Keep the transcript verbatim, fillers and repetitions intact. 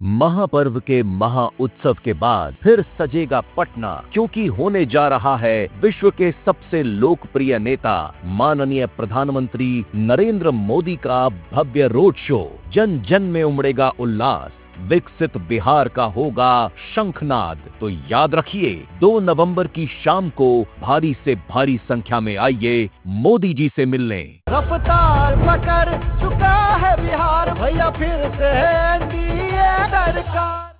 महापर्व के महा उत्सव के बाद फिर सजेगा पटना, क्योंकि होने जा रहा है विश्व के सबसे लोकप्रिय नेता माननीय प्रधानमंत्री नरेंद्र मोदी का भव्य रोड शो। जन जन में उमड़ेगा उल्लास, विकसित बिहार का होगा शंखनाद। तो याद रखिए, दो नवंबर की शाम को भारी से भारी संख्या में आइए मोदी जी से मिलने। रफ्तार पकड़ चुका है बिहार, भैया फिर से एनडीए सरकार।